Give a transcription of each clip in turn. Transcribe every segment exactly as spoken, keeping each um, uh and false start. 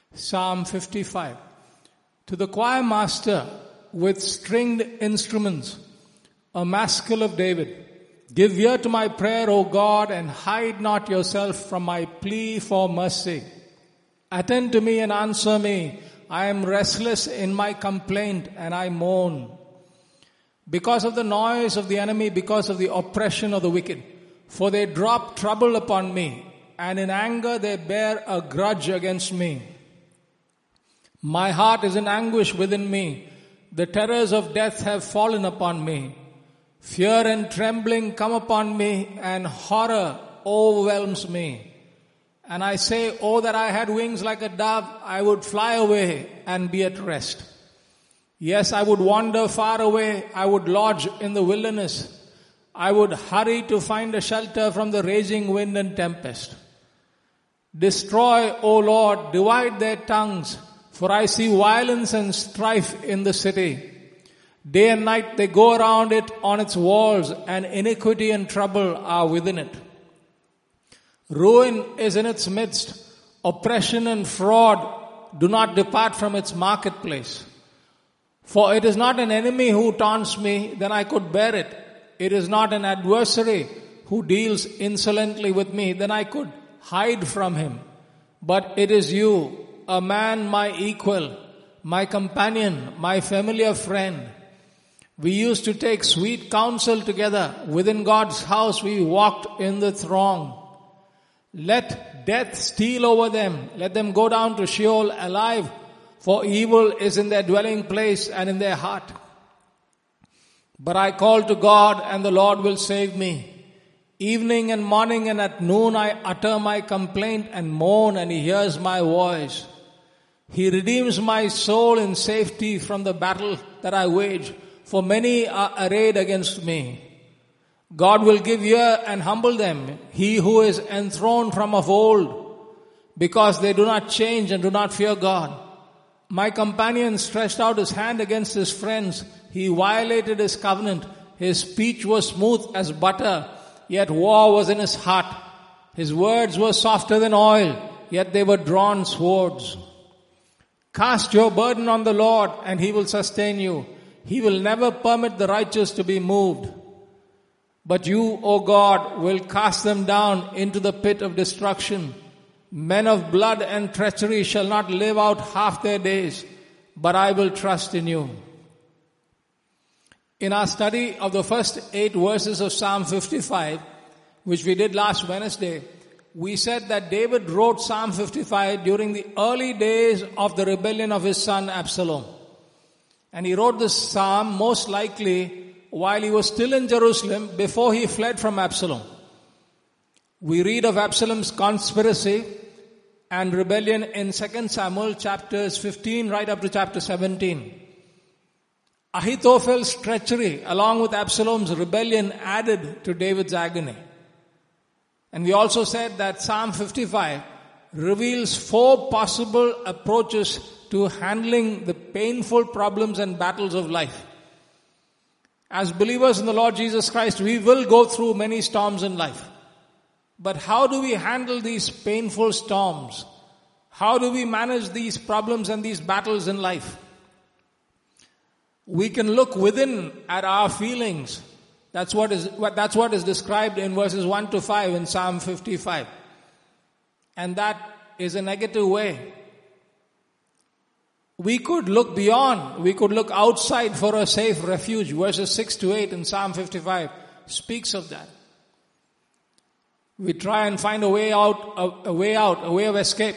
Psalm fifty-five. To the choir master with stringed instruments, a maskil of David. Give ear to my prayer, O God, and hide not yourself from my plea for mercy. Attend to me and answer me. I am restless in my complaint and I moan. Because of the noise of the enemy, because of the oppression of the wicked. For they drop trouble upon me, and in anger they bear a grudge against me. My heart is in anguish within me. The terrors of death have fallen upon me. Fear and trembling come upon me, and horror overwhelms me. And I say, oh, that I had wings like a dove, I would fly away and be at rest. Yes, I would wander far away, I would lodge in the wilderness. I would hurry to find a shelter from the raging wind and tempest. Destroy, O Lord, divide their tongues, for I see violence and strife in the city. Day and night they go around it on its walls, and iniquity and trouble are within it. Ruin is in its midst. Oppression and fraud do not depart from its marketplace. For it is not an enemy who taunts me, then I could bear it. It is not an adversary who deals insolently with me, then I could hide from him. But it is you, a man my equal, my companion, my familiar friend. We used to take sweet counsel together. Within God's house we walked in the throng. Let death steal over them. Let them go down to Sheol alive, for evil is in their dwelling place and in their heart. But I call to God, and the Lord will save me. Evening and morning and at noon I utter my complaint and moan, and He hears my voice. He redeems my soul in safety from the battle that I wage, for many are arrayed against me. God will give ear and humble them, He who is enthroned from of old, because they do not change and do not fear God. My companion stretched out his hand against his friends. He violated his covenant. His speech was smooth as butter, yet war was in his heart. His words were softer than oil, yet they were drawn swords. Cast your burden on the Lord, and He will sustain you. He will never permit the righteous to be moved. But you, O God, will cast them down into the pit of destruction. Men of blood and treachery shall not live out half their days, but I will trust in you. In our study of the first eight verses of Psalm fifty-five, which we did last Wednesday, we said that David wrote Psalm fifty-five during the early days of the rebellion of his son Absalom. And he wrote this psalm most likely while he was still in Jerusalem before he fled from Absalom. We read of Absalom's conspiracy and rebellion in Second Samuel chapters fifteen right up to chapter seventeen. Ahithophel's treachery along with Absalom's rebellion added to David's agony. And we also said that Psalm fifty-five reveals four possible approaches to handling the painful problems and battles of life. As believers in the Lord Jesus Christ, we will go through many storms in life. But how do we handle these painful storms? How do we manage these problems and these battles in life? We can look within at our feelings. That's what is, that's what is described in verses one to five in Psalm fifty-five. And that is a negative way. We could look beyond, we could look outside for a safe refuge. Verses six to eight in Psalm fifty-five speaks of that. We try and find a way out, a, a way out, a way of escape.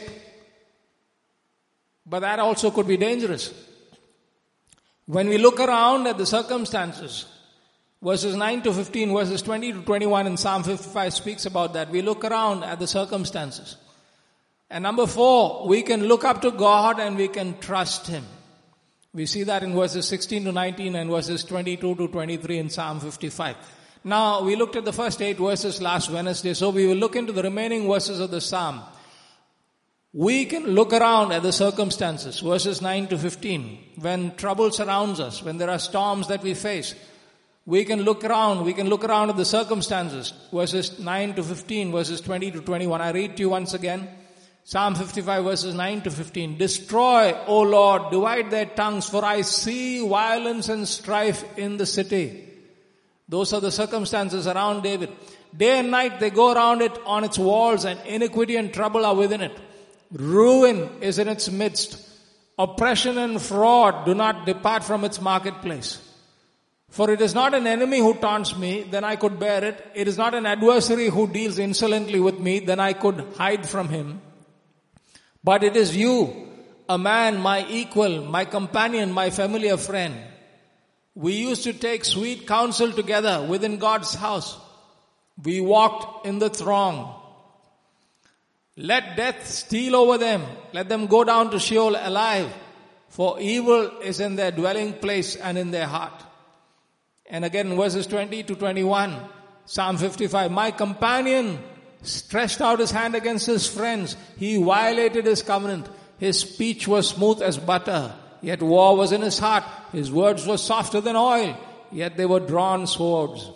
But that also could be dangerous. When we look around at the circumstances, verses nine to fifteen, verses twenty to twenty-one in Psalm fifty-five speaks about that. We look around at the circumstances. And number four, we can look up to God and we can trust Him. We see that in verses sixteen to nineteen and verses twenty-two to twenty-three in Psalm fifty-five. Now, we looked at the first eight verses last Wednesday, so we will look into the remaining verses of the Psalm. We can look around at the circumstances, verses nine to fifteen, when trouble surrounds us, when there are storms that we face. We can look around, we can look around at the circumstances, verses nine to fifteen, verses twenty to twenty-one. I read to you once again. Psalm fifty-five verses nine to fifteen. Destroy, O Lord, divide their tongues, for I see violence and strife in the city. Those are the circumstances around David. Day and night they go around it on its walls, and iniquity and trouble are within it. Ruin is in its midst. Oppression and fraud do not depart from its marketplace. For it is not an enemy who taunts me, then I could bear it. It is not an adversary who deals insolently with me, then I could hide from him. But it is you, a man, my equal, my companion, my familiar friend. We used to take sweet counsel together within God's house. We walked in the throng. Let death steal over them. Let them go down to Sheol alive. For evil is in their dwelling place and in their heart. And again, verses twenty to twenty-one, Psalm fifty-five. My companion stretched out his hand against his friends. He violated his covenant. His speech was smooth as butter, yet war was in his heart. His words were softer than oil, yet they were drawn swords.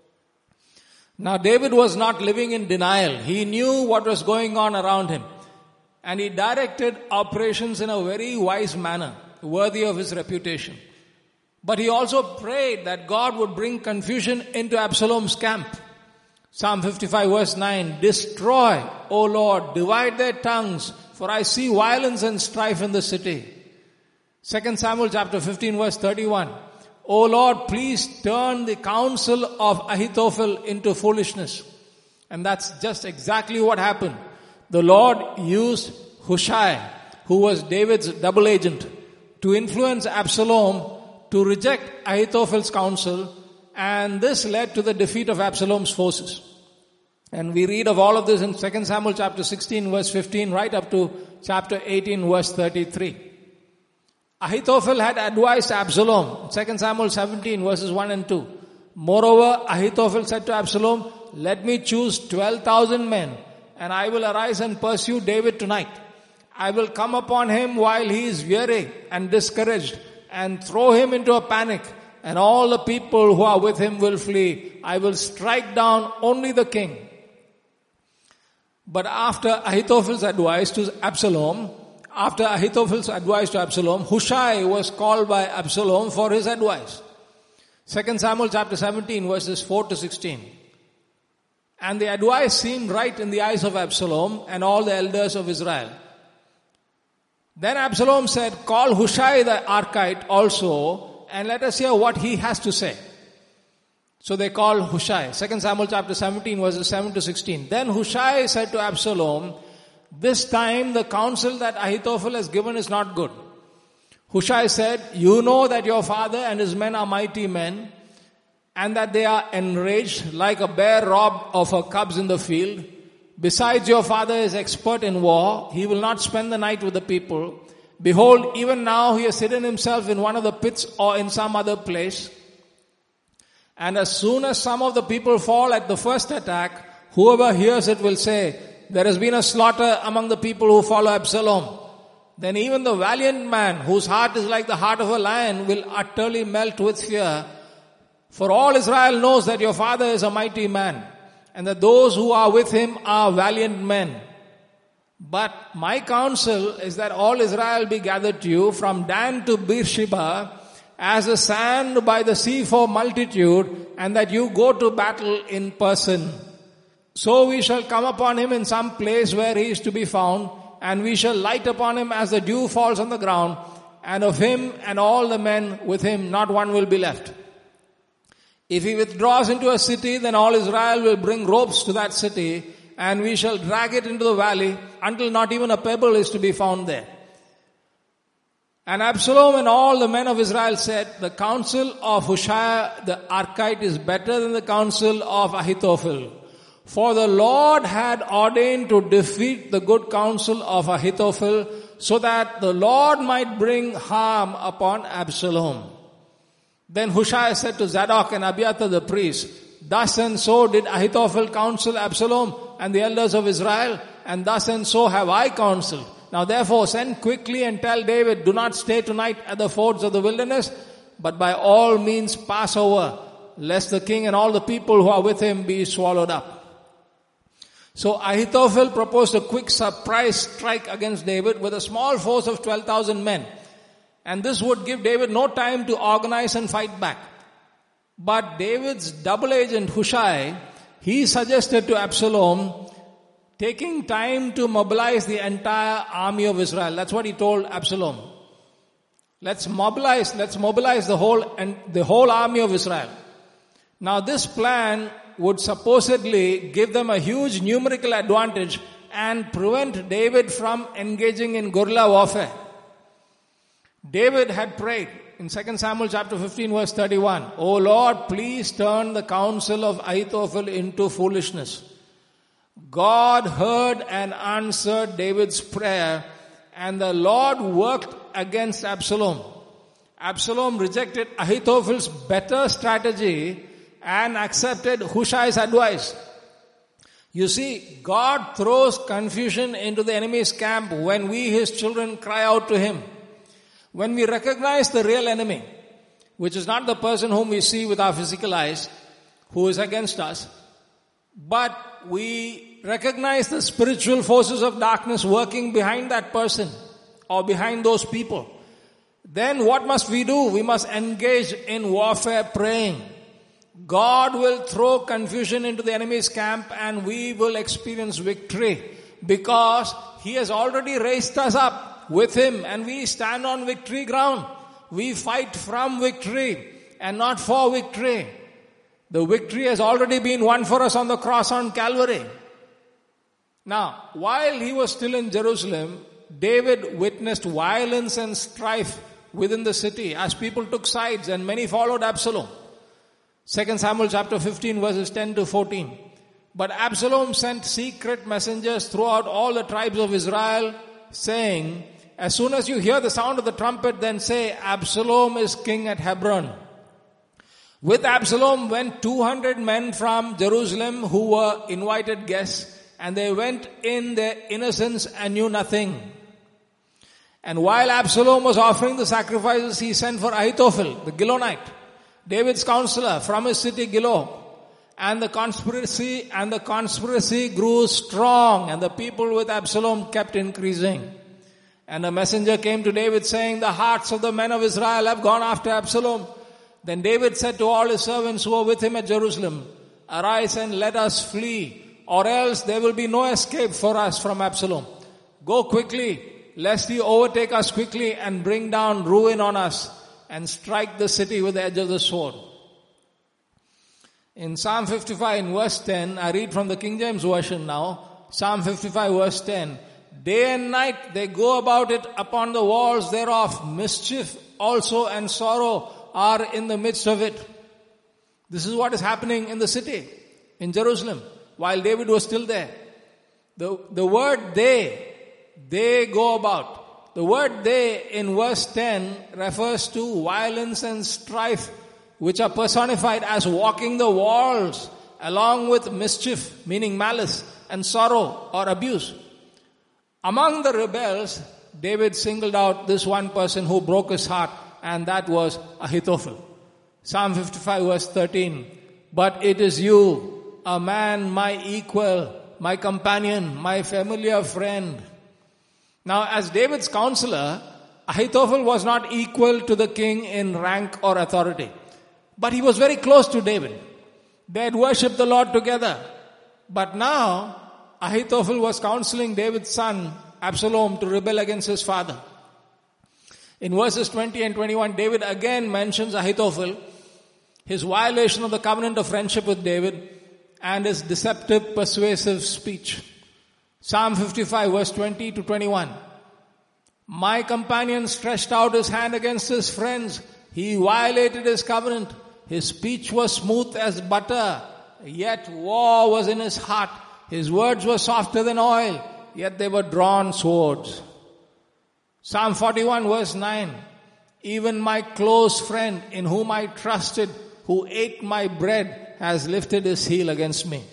Now David was not living in denial. He knew what was going on around him. And he directed operations in a very wise manner, worthy of his reputation. But he also prayed that God would bring confusion into Absalom's camp. Psalm fifty-five verse nine, Destroy, O Lord, divide their tongues, for I see violence and strife in the city. Second Samuel chapter fifteen verse thirty-one, O Lord, please turn the counsel of Ahithophel into foolishness. And that's just exactly what happened. The Lord used Hushai, who was David's double agent, to influence Absalom to reject Ahithophel's counsel, and this led to the defeat of Absalom's forces. And we read of all of this in Second Samuel chapter sixteen verse fifteen right up to chapter eighteen verse thirty-three. Ahithophel had advised Absalom, Second Samuel seventeen verses one and two. Moreover, Ahithophel said to Absalom, Let me choose twelve thousand men, and I will arise and pursue David tonight. I will come upon him while he is weary and discouraged, and throw him into a panic, and all the people who are with him will flee. I will strike down only the king. But after Ahithophel's advice to Absalom, after Ahithophel's advice to Absalom, Hushai was called by Absalom for his advice. Second Samuel chapter seventeen verses four to sixteen. And the advice seemed right in the eyes of Absalom and all the elders of Israel. Then Absalom said, Call Hushai the Archite also, and let us hear what he has to say. So they called Hushai. Second Samuel chapter seventeen verses seven to sixteen. Then Hushai said to Absalom, This time the counsel that Ahithophel has given is not good. Hushai said, You know that your father and his men are mighty men, and that they are enraged like a bear robbed of her cubs in the field. Besides, your father is expert in war. He will not spend the night with the people. Behold, even now he has hidden himself in one of the pits or in some other place. And as soon as some of the people fall at the first attack, whoever hears it will say, There has been a slaughter among the people who follow Absalom. Then even the valiant man, whose heart is like the heart of a lion, will utterly melt with fear. For all Israel knows that your father is a mighty man, and that those who are with him are valiant men. But my counsel is that all Israel be gathered to you from Dan to Beersheba as the sand by the sea for multitude, and that you go to battle in person. So we shall come upon him in some place where he is to be found, and we shall light upon him as the dew falls on the ground, and of him and all the men with him not one will be left. If he withdraws into a city, then all Israel will bring ropes to that city, and we shall drag it into the valley until not even a pebble is to be found there. And Absalom and all the men of Israel said, The counsel of Hushai the Archite is better than the counsel of Ahithophel. For the Lord had ordained to defeat the good counsel of Ahithophel, so that the Lord might bring harm upon Absalom. Then Hushai said to Zadok and Abiathar the priests, Thus and so did Ahithophel counsel Absalom and the elders of Israel, and thus and so have I counseled. Now therefore send quickly and tell David, Do not stay tonight at the fords of the wilderness, but by all means pass over, lest the king and all the people who are with him be swallowed up. So Ahithophel proposed a quick surprise strike against David with a small force of twelve thousand men. And this would give David no time to organize and fight back. But David's double agent Hushai, he suggested to Absalom taking time to mobilize the entire army of Israel. That's what he told Absalom. Let's mobilize, let's mobilize the whole and the whole army of Israel. Now this plan would supposedly give them a huge numerical advantage and prevent David from engaging in guerrilla warfare. David had prayed in Second Samuel chapter fifteen verse thirty-one, "O Lord, please turn the counsel of Ahithophel into foolishness." God heard and answered David's prayer, and the Lord worked against Absalom. Absalom rejected Ahithophel's better strategy and accepted Hushai's advice. You see, God throws confusion into the enemy's camp when we, his children, cry out to him. When we recognize the real enemy, which is not the person whom we see with our physical eyes, who is against us, but we recognize the spiritual forces of darkness working behind that person or behind those people, then what must we do? We must engage in warfare praying. God will throw confusion into the enemy's camp and we will experience victory because he has already raised us up with him and we stand on victory ground. We fight from victory and not for victory. The victory has already been won for us on the cross on Calvary. Now, while he was still in Jerusalem, David witnessed violence and strife within the city as people took sides and many followed Absalom. Second Samuel chapter fifteen verses ten to fourteen. But Absalom sent secret messengers throughout all the tribes of Israel, saying, "As soon as you hear the sound of the trumpet, then say, Absalom is king at Hebron." With Absalom went two hundred men from Jerusalem who were invited guests, and they went in their innocence and knew nothing. And while Absalom was offering the sacrifices, he sent for Ahithophel, the Gilonite, David's counselor, from his city Gilo. And the conspiracy, and the conspiracy grew strong, and the people with Absalom kept increasing. And a messenger came to David saying, "The hearts of the men of Israel have gone after Absalom." Then David said to all his servants who were with him at Jerusalem, "Arise and let us flee, or else there will be no escape for us from Absalom. Go quickly, lest he overtake us quickly and bring down ruin on us and strike the city with the edge of the sword." In Psalm fifty-five in verse ten, I read from the King James Version now, Psalm fifty-five verse ten, "Day and night they go about it upon the walls thereof, mischief also and sorrow are in the midst of it." This is what is happening in the city, in Jerusalem, while David was still there. The, the word they, they go about. The word they in verse ten refers to violence and strife, which are personified as walking the walls along with mischief, meaning malice, and sorrow or abuse. Among the rebels, David singled out this one person who broke his heart, and that was Ahithophel. Psalm fifty-five verse thirteen, "But it is you, a man my equal, my companion, my familiar friend." Now, as David's counselor, Ahithophel was not equal to the king in rank or authority. But he was very close to David. They had worshipped the Lord together. But now, Ahithophel was counseling David's son, Absalom, to rebel against his father. In verses twenty and twenty-one, David again mentions Ahithophel, his violation of the covenant of friendship with David, and his deceptive, persuasive speech. Psalm fifty-five verse twenty to twenty-one. "My companion stretched out his hand against his friends. He violated his covenant. His speech was smooth as butter, yet war was in his heart. His words were softer than oil, yet they were drawn swords." Psalm forty-one verse nine. "Even my close friend in whom I trusted, who ate my bread, has lifted his heel against me."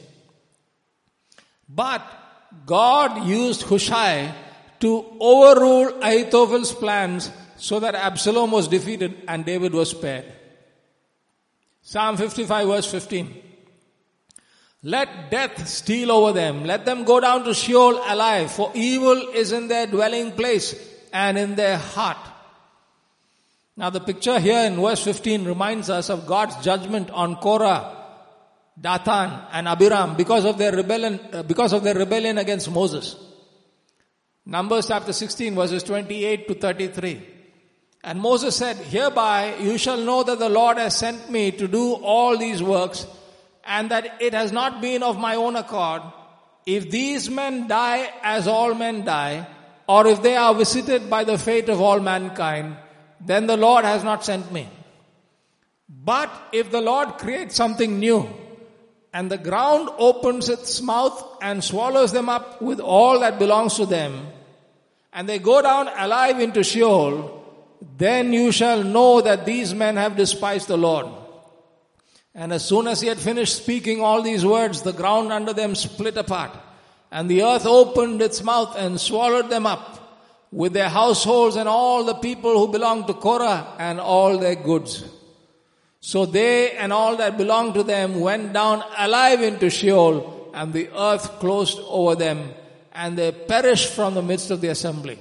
But God used Hushai to overrule Ahithophel's plans so that Absalom was defeated and David was spared. Psalm fifty-five verse fifteen. Let death steal over them. Let them go down to Sheol alive, for evil is in their dwelling place and in their heart. Now the picture here in verse fifteen reminds us of God's judgment on Korah, Dathan and Abiram because of their rebellion, uh, because of their rebellion against Moses. Numbers chapter sixteen verses twenty-eight to thirty-three. And Moses said, hereby you shall know that the Lord has sent me to do all these works, and that it has not been of my own accord. If these men die as all men die, or if they are visited by the fate of all mankind, then the Lord has not sent me. But if the Lord creates something new, and the ground opens its mouth and swallows them up with all that belongs to them, and they go down alive into Sheol, then you shall know that these men have despised the Lord. And as soon as he had finished speaking all these words, the ground under them split apart, and the earth opened its mouth and swallowed them up, with their households and all the people who belonged to Korah and all their goods. So they and all that belonged to them went down alive into Sheol, and the earth closed over them, and they perished from the midst of the assembly.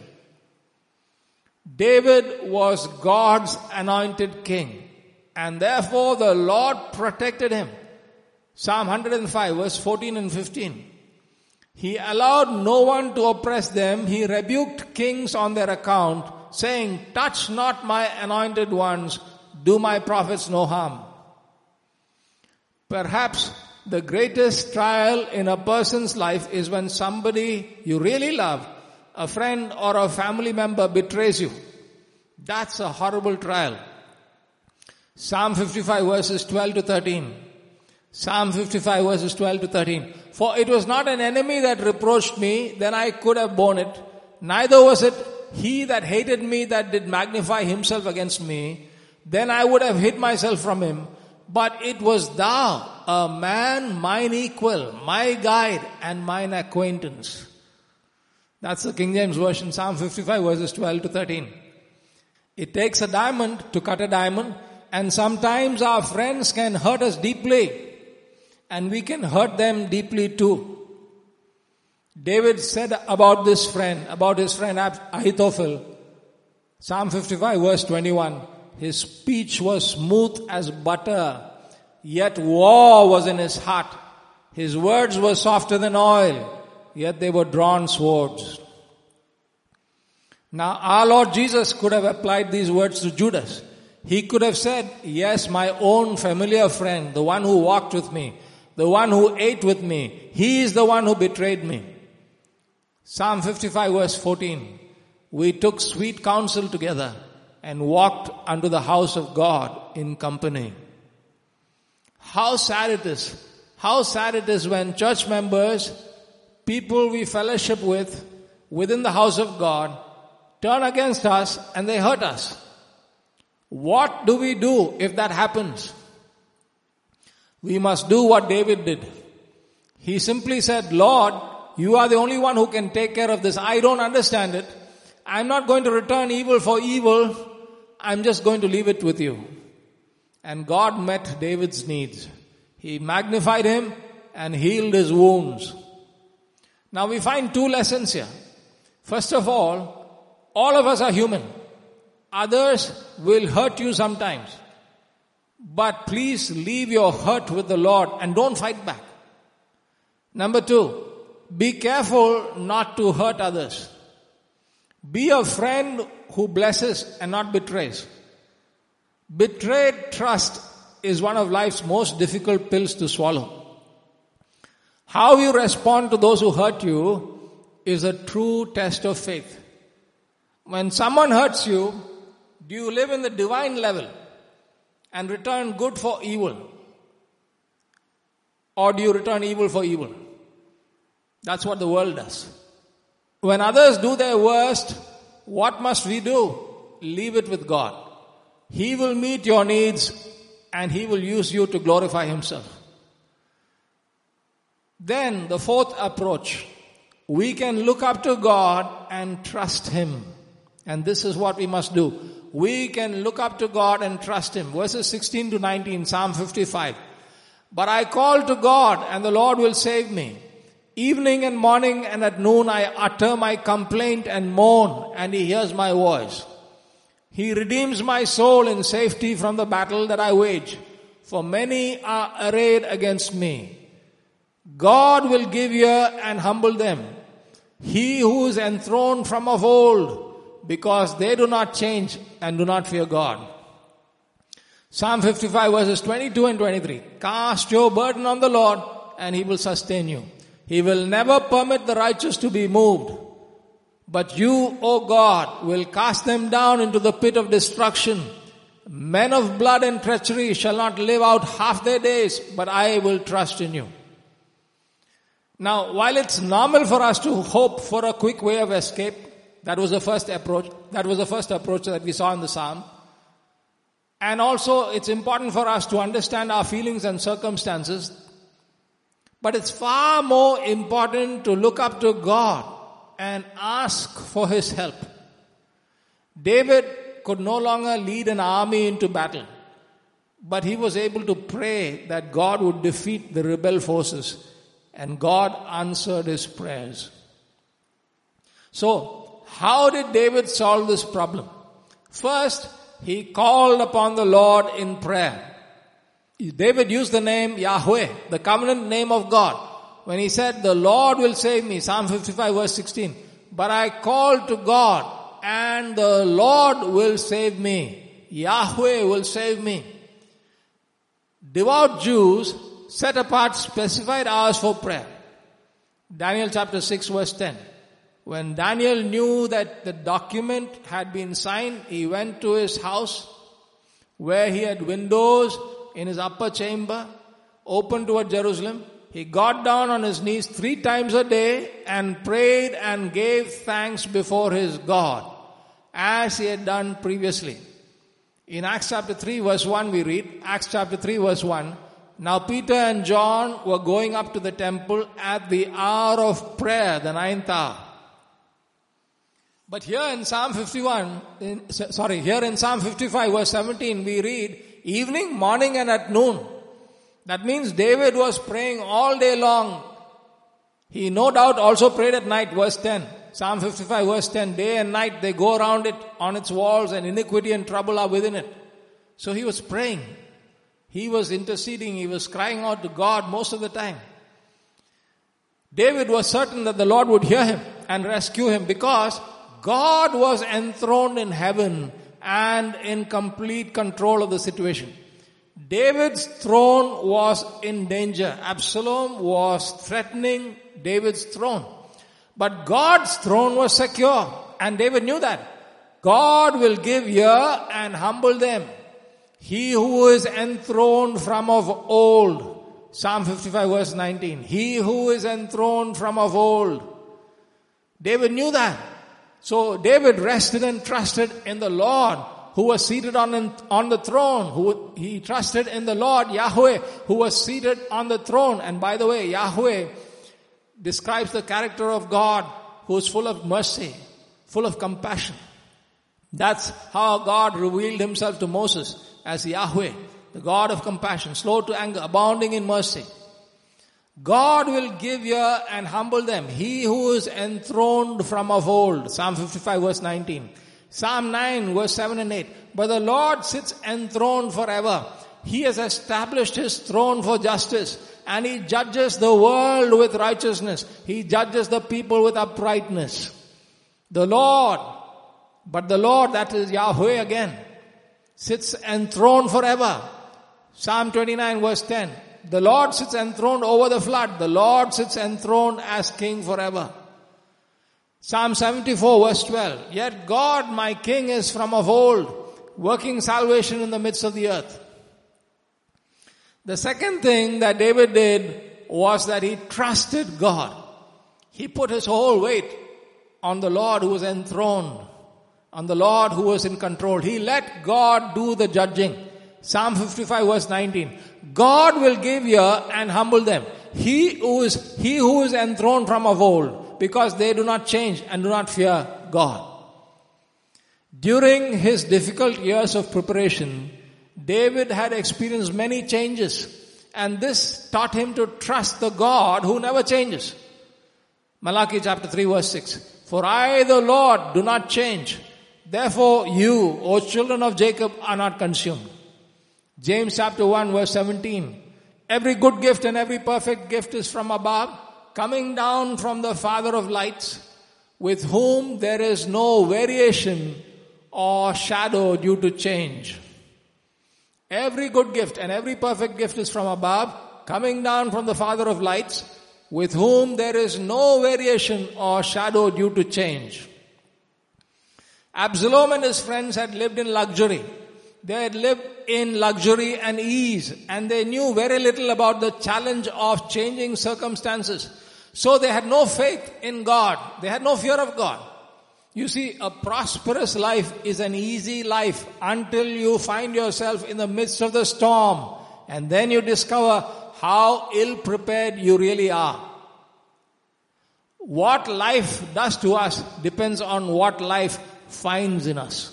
David was God's anointed king, and therefore the Lord protected him. Psalm one oh five verse fourteen and fifteen. He allowed no one to oppress them. He rebuked kings on their account, saying, touch not my anointed ones, do my prophets no harm. Perhaps the greatest trial in a person's life is when somebody you really love, a friend or a family member, betrays you. That's a horrible trial. Psalm fifty-five verses twelve to thirteen. Psalm fifty-five verses twelve to thirteen. For it was not an enemy that reproached me, then I could have borne it. Neither was it he that hated me that did magnify himself against me. Then I would have hid myself from him. But it was thou, a man mine equal, my guide and mine acquaintance. That's the King James Version, Psalm fifty-five verses twelve to thirteen. It takes a diamond to cut a diamond, and sometimes our friends can hurt us deeply, and we can hurt them deeply too. David said about this friend, about his friend Ahithophel, Psalm fifty-five verse twenty-one, his speech was smooth as butter, yet war was in his heart. His words were softer than oil, yet they were drawn swords. Now our Lord Jesus could have applied these words to Judas. He could have said, yes, my own familiar friend, the one who walked with me, the one who ate with me, he is the one who betrayed me. Psalm fifty-five verse fourteen, we took sweet counsel together and walked unto the house of God in company. How sad it is. How sad it is when church members, people we fellowship with within the house of God, turn against us and they hurt us. What do we do if that happens? We must do what David did. He simply said, Lord, you are the only one who can take care of this. I don't understand it. I'm not going to return evil for evil. I'm just going to leave it with you. And God met David's needs. He magnified him and healed his wounds. Now we find two lessons here. First of all, all of us are human. Others will hurt you sometimes. But please leave your hurt with the Lord and don't fight back. Number two, be careful not to hurt others. Be a friend who blesses and not betrays. Betrayed trust is one of life's most difficult pills to swallow. How you respond to those who hurt you is a true test of faith. When someone hurts you, do you live in the divine level and return good for evil? Or do you return evil for evil? That's what the world does. When others do their worst, what must we do? Leave it with God. He will meet your needs and He will use you to glorify Himself. Then the fourth approach, we can look up to God and trust Him. And this is what we must do. We can look up to God and trust Him. Verses sixteen to nineteen, Psalm fifty-five. But I call to God, and the Lord will save me. Evening and morning and at noon I utter my complaint and moan, and He hears my voice. He redeems my soul in safety from the battle that I wage, for many are arrayed against me. God will give ear and humble them, He who is enthroned from of old, because they do not change and do not fear God. Psalm fifty-five verses twenty-two and twenty-three. Cast your burden on the Lord, and He will sustain you. He will never permit the righteous to be moved. But you, O God, will cast them down into the pit of destruction. Men of blood and treachery shall not live out half their days, but I will trust in you. Now, while it's normal for us to hope for a quick way of escape, that was the first approach, that was the first approach that we saw in the Psalm. And also, it's important for us to understand our feelings and circumstances. But it's far more important to look up to God and ask for His help. David could no longer lead an army into battle, but he was able to pray that God would defeat the rebel forces, and God answered his prayers. So, how did David solve this problem? First, he called upon the Lord in prayer. David used the name Yahweh, the covenant name of God, when he said, the Lord will save me, Psalm fifty-five verse sixteen. But I called to God, and the Lord will save me. Yahweh will save me. Devout Jews set apart specified hours for prayer. Daniel chapter six verse ten. When Daniel knew that the document had been signed, he went to his house where he had windows in his upper chamber, open toward Jerusalem. He got down on his knees three times a day and prayed and gave thanks before his God, as he had done previously. In Acts chapter three verse one we read, Acts chapter three verse one, now Peter and John were going up to the temple at the hour of prayer, the ninth hour. But here in Psalm fifty-one, in, sorry, here in Psalm fifty-five verse seventeen we read, evening, morning and at noon. That means David was praying all day long. He no doubt also prayed at night, verse ten. Psalm fifty-five verse ten, day and night they go around it on its walls, and iniquity and trouble are within it. So he was praying. He was interceding. He was crying out to God most of the time. David was certain that the Lord would hear him and rescue him, because God was enthroned in heaven and in complete control of the situation. David's throne was in danger. Absalom was threatening David's throne. But God's throne was secure, and David knew that. God will give ear and humble them. He who is enthroned from of old. Psalm fifty-five verse nineteen. He who is enthroned from of old. David knew that. So David rested and trusted in the Lord, who was seated on, on the throne. Who he trusted in the Lord, Yahweh, who was seated on the throne. And by the way, Yahweh describes the character of God, who is full of mercy, full of compassion. That's how God revealed himself to Moses, as Yahweh, the God of compassion, slow to anger, abounding in mercy. God will give ear and humble them. He who is enthroned from of old. Psalm fifty-five verse nineteen. Psalm nine verse seven and eight. But the Lord sits enthroned forever. He has established his throne for justice, and he judges the world with righteousness. He judges the people with uprightness. The Lord, but the Lord, that is Yahweh again, sits enthroned forever. Psalm twenty-nine verse ten. The Lord sits enthroned over the flood. The Lord sits enthroned as king forever. Psalm seventy-four verse twelve. Yet God my king is from of old, working salvation in the midst of the earth. The second thing that David did was that he trusted God. He put his whole weight on the Lord who was enthroned, on the Lord who was in control. He let God do the judging. Psalm fifty-five verse nineteen. God will give ear and humble them. He who is, he who is enthroned from of old, because they do not change and do not fear God. During his difficult years of preparation, David had experienced many changes. And this taught him to trust the God who never changes. Malachi chapter three verse six. For I, the Lord, do not change. Therefore you, O children of Jacob, are not consumed. James chapter one verse seventeen. Every good gift and every perfect gift is from above, coming down from the Father of lights, with whom there is no variation or shadow due to change. Every good gift and every perfect gift is from above, coming down from the Father of lights, with whom there is no variation or shadow due to change. Absalom and his friends had lived in luxury. They had lived in luxury and ease, and they knew very little about the challenge of changing circumstances. So they had no faith in God. They had no fear of God. You see, a prosperous life is an easy life until you find yourself in the midst of the storm, and then you discover how ill-prepared you really are. What life does to us depends on what life finds in us.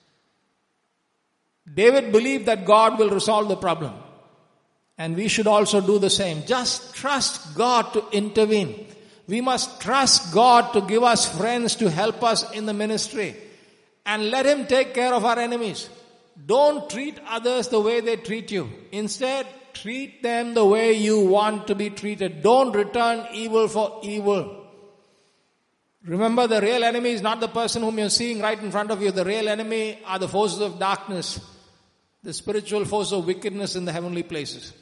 David believed that God will resolve the problem. And we should also do the same. Just trust God to intervene. We must trust God to give us friends to help us in the ministry. And let Him take care of our enemies. Don't treat others the way they treat you. Instead, treat them the way you want to be treated. Don't return evil for evil. Remember, the real enemy is not the person whom you're seeing right in front of you. The real enemy are the forces of darkness, the spiritual force of wickedness in the heavenly places.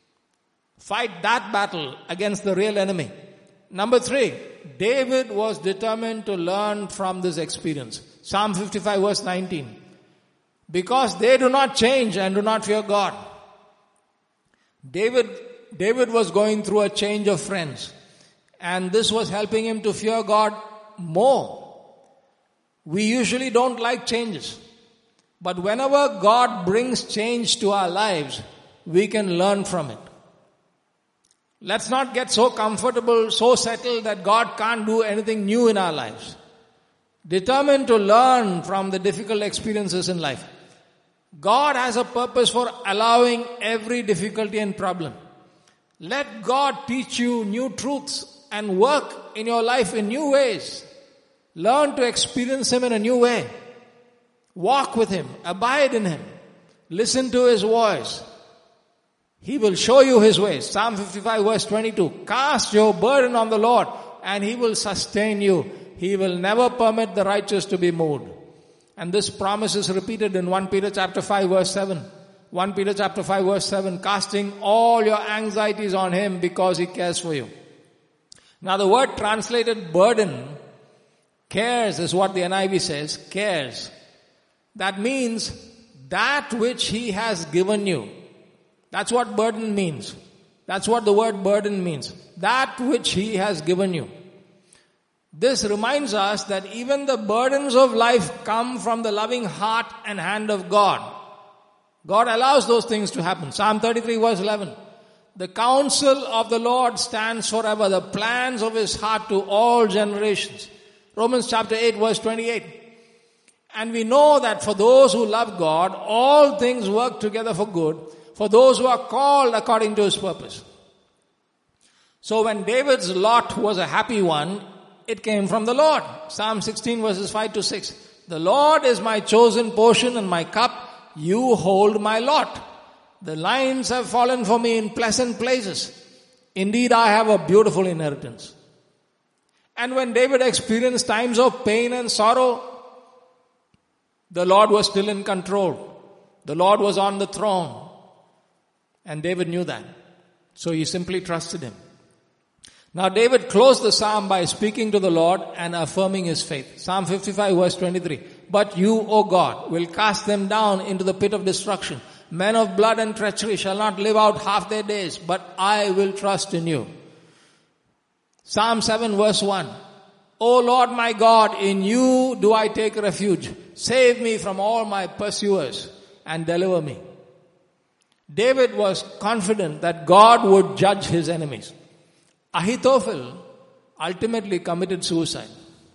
Fight that battle against the real enemy. Number three, David was determined to learn from this experience. Psalm fifty-five verse nineteen. Because they do not change and do not fear God. David, David was going through a change of friends. And this was helping him to fear God more. We usually don't like changes. But whenever God brings change to our lives, we can learn from it. Let's not get so comfortable, so settled that God can't do anything new in our lives. Determined to learn from the difficult experiences in life. God has a purpose for allowing every difficulty and problem. Let God teach you new truths and work in your life in new ways. Learn to experience Him in a new way. Walk with Him. Abide in Him. Listen to His voice. He will show you His ways. Psalm fifty-five verse twenty-two. Cast your burden on the Lord and He will sustain you. He will never permit the righteous to be moved. And this promise is repeated in First Peter chapter five verse seven. First Peter chapter five verse seven. Casting all your anxieties on Him because He cares for you. Now the word translated burden, cares is what the N I V says, cares. That means that which He has given you. That's what burden means. That's what the word burden means. That which He has given you. This reminds us that even the burdens of life come from the loving heart and hand of God. God allows those things to happen. Psalm thirty-three verse eleven. The counsel of the Lord stands forever, the plans of His heart to all generations. Romans chapter eight verse twenty-eight. And we know that for those who love God, all things work together for good, for those who are called according to His purpose. So when David's lot was a happy one, it came from the Lord. Psalm sixteen verses five to six. The Lord is my chosen portion and my cup. You hold my lot. The lines have fallen for me in pleasant places. Indeed, I have a beautiful inheritance. And when David experienced times of pain and sorrow, the Lord was still in control. The Lord was on the throne. And David knew that. So he simply trusted Him. Now David closed the psalm by speaking to the Lord and affirming his faith. Psalm fifty-five verse twenty-three. But you, O God, will cast them down into the pit of destruction. Men of blood and treachery shall not live out half their days, but I will trust in you. Psalm seven verse one. O Lord my God, in you do I take refuge. Save me from all my pursuers and deliver me. David was confident that God would judge his enemies. Ahithophel ultimately committed suicide.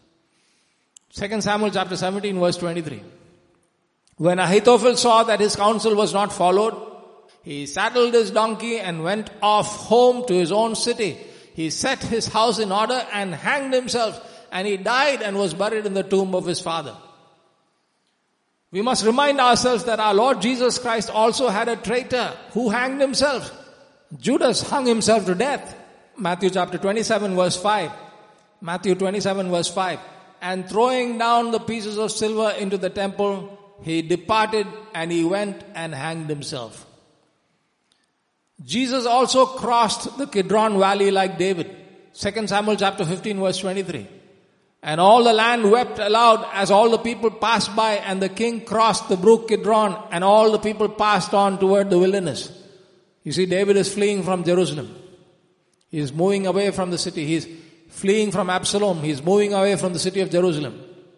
Second Samuel chapter seventeen verse twenty-three. When Ahithophel saw that his counsel was not followed, He saddled his donkey and went off home to his own city. He set his house in order and hanged himself, and he died and was buried in the tomb of his father. We must remind ourselves that our Lord Jesus Christ also had a traitor who hanged himself. Judas hung himself to death. Matthew chapter twenty-seven verse five. Matthew twenty-seven verse five. And throwing down the pieces of silver into the temple, he departed and he went and hanged himself. Jesus also crossed the Kidron Valley like David. Second Samuel chapter fifteen verse twenty-three. And all the land wept aloud as all the people passed by, and the king crossed the brook Kidron, and all the people passed on toward the wilderness. You see, David is fleeing from Jerusalem. He is moving away from the city. He is fleeing from Absalom. He is moving away from the city of Jerusalem.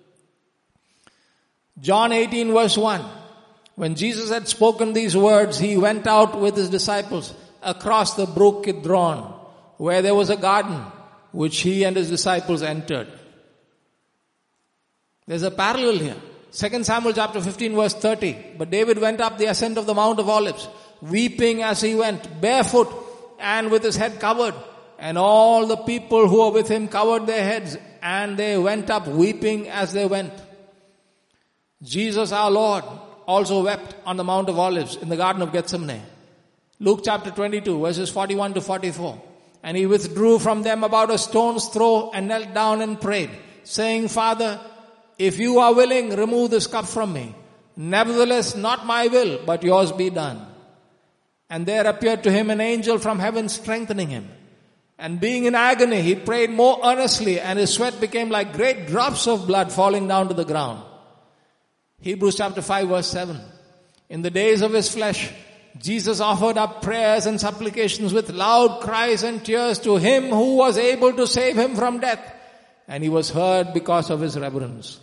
John eighteen verse one. When Jesus had spoken these words, he went out with his disciples across the brook Kidron, where there was a garden, which he and his disciples entered. There's a parallel here. Second Samuel chapter fifteen verse thirty. But David went up the ascent of the Mount of Olives, weeping as he went, barefoot and with his head covered. And all the people who were with him covered their heads, and they went up weeping as they went. Jesus our Lord also wept on the Mount of Olives in the Garden of Gethsemane. Luke chapter twenty-two verses forty-one to forty-four. And he withdrew from them about a stone's throw and knelt down and prayed, saying, Father, if you are willing, remove this cup from me. Nevertheless, not my will, but yours be done. And there appeared to him an angel from heaven strengthening him. And being in agony, he prayed more earnestly, and his sweat became like great drops of blood falling down to the ground. Hebrews chapter five verse seven. In the days of his flesh, Jesus offered up prayers and supplications with loud cries and tears to him who was able to save him from death. And he was heard because of his reverence.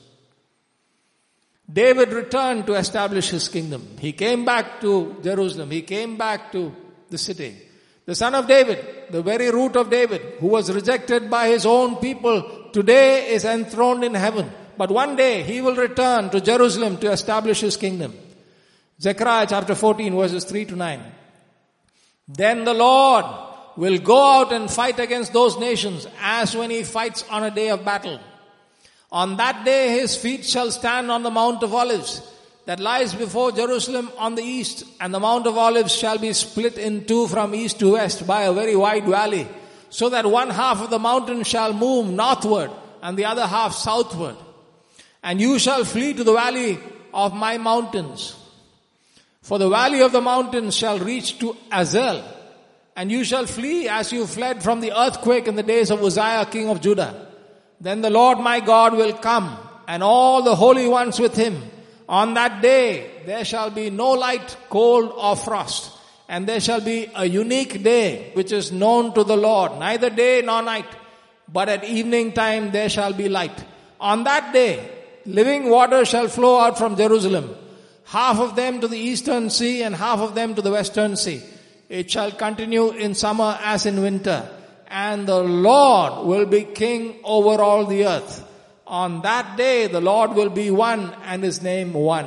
David returned to establish his kingdom. He came back to Jerusalem. He came back to the city. The son of David, the very root of David, who was rejected by his own people, today is enthroned in heaven. But one day he will return to Jerusalem to establish his kingdom. Zechariah chapter fourteen verses three to nine. Then the Lord will go out and fight against those nations as when he fights on a day of battle. On that day his feet shall stand on the Mount of Olives that lies before Jerusalem on the east, and the Mount of Olives shall be split in two from east to west by a very wide valley, so that one half of the mountain shall move northward and the other half southward. And you shall flee to the valley of my mountains. For the valley of the mountains shall reach to Azel, and you shall flee as you fled from the earthquake in the days of Uzziah king of Judah. Then the Lord my God will come, and all the holy ones with him. On that day there shall be no light, cold or frost, and there shall be a unique day which is known to the Lord, neither day nor night, but at evening time there shall be light. On that day living water shall flow out from Jerusalem, half of them to the eastern sea and half of them to the western sea. It shall continue in summer as in winter, and the Lord will be king over all the earth. On that day the Lord will be one, and his name one.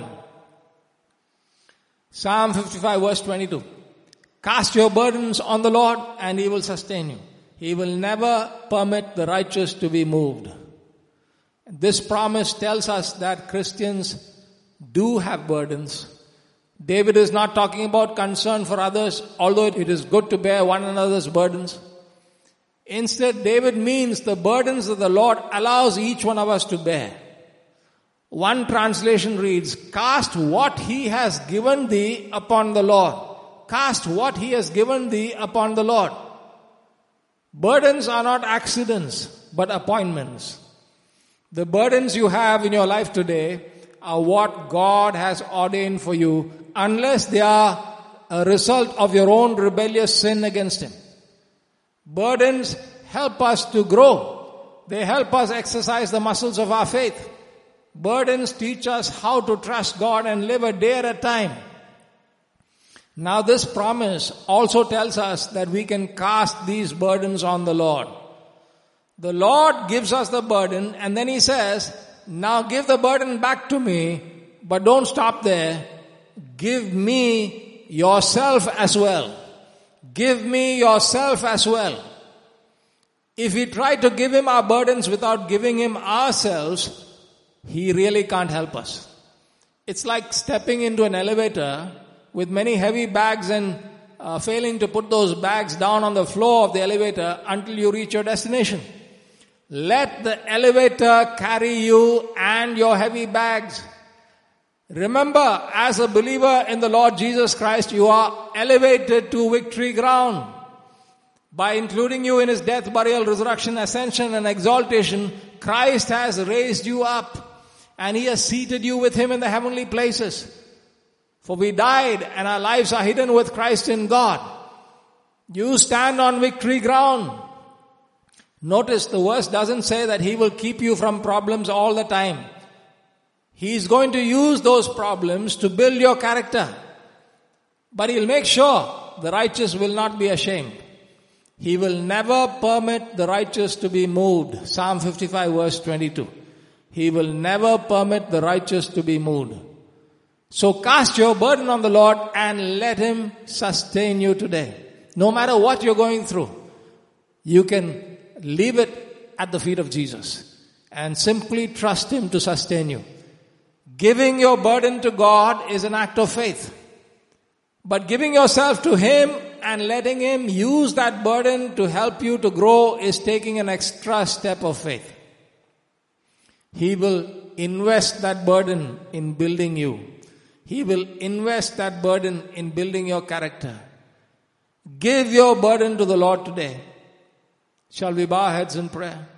Psalm fifty-five verse twenty-two. Cast your burdens on the Lord, and he will sustain you. He will never permit the righteous to be moved. This promise tells us that Christians do have burdens. David is not talking about concern for others, although it is good to bear one another's burdens. Instead, David means the burdens that the Lord allows each one of us to bear. One translation reads, cast what he has given thee upon the Lord. Cast what he has given thee upon the Lord. Burdens are not accidents, but appointments. The burdens you have in your life today are what God has ordained for you, unless they are a result of your own rebellious sin against him. Burdens help us to grow. They help us exercise the muscles of our faith. Burdens teach us how to trust God and live a day at a time. Now this promise also tells us that we can cast these burdens on the Lord. The Lord gives us the burden, and then he says, now give the burden back to me, but don't stop there. Give me yourself as well. Give me yourself as well. If we try to give him our burdens without giving him ourselves, he really can't help us. It's like stepping into an elevator with many heavy bags and uh, failing to put those bags down on the floor of the elevator until you reach your destination. Let the elevator carry you and your heavy bags. Remember, as a believer in the Lord Jesus Christ, you are elevated to victory ground. By including you in his death, burial, resurrection, ascension and exaltation, Christ has raised you up and he has seated you with him in the heavenly places. For we died and our lives are hidden with Christ in God. You stand on victory ground. Notice the verse doesn't say that he will keep you from problems all the time. He is going to use those problems to build your character. But he'll make sure the righteous will not be ashamed. He will never permit the righteous to be moved. Psalm fifty-five verse twenty-two. He will never permit the righteous to be moved. So cast your burden on the Lord and let him sustain you today. No matter what you're going through, you can leave it at the feet of Jesus and simply trust him to sustain you. Giving your burden to God is an act of faith. But giving yourself to him and letting him use that burden to help you to grow is taking an extra step of faith. He will invest that burden in building you. He will invest that burden in building your character. Give your burden to the Lord today. Shall we bow our heads in prayer?